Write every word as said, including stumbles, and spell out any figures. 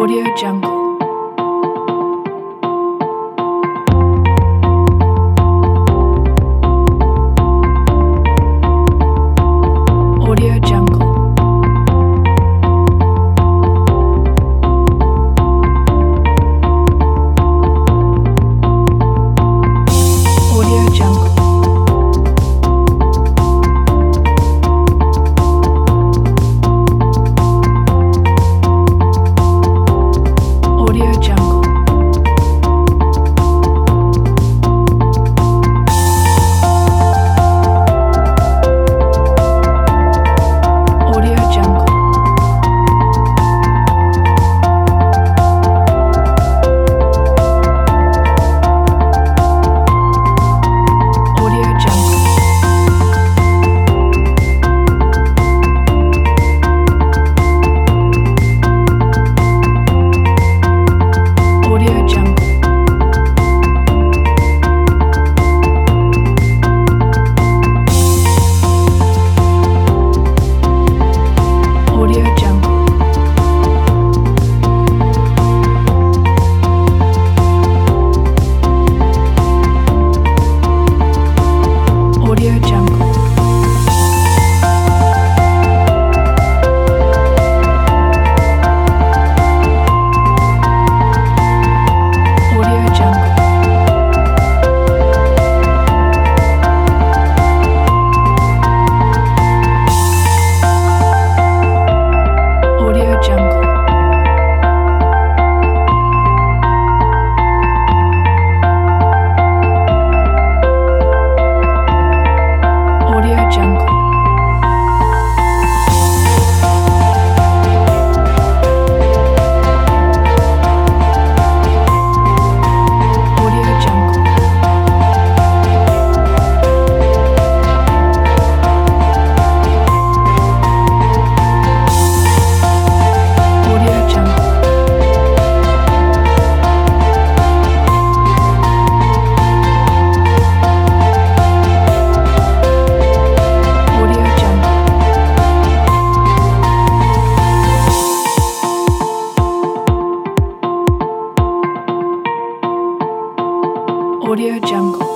Audio Jungle. Audio Jungle. Audio Jungle. Audio Jungle. Audio Jungle. Audio Jungle. Audio Jungle. Audio Jungle. Audio Jungle. Audio Jungle. Audio Jungle. Audio Jungle. Audio Jungle. Audio Jungle. Audio Jungle. Audio Jungle.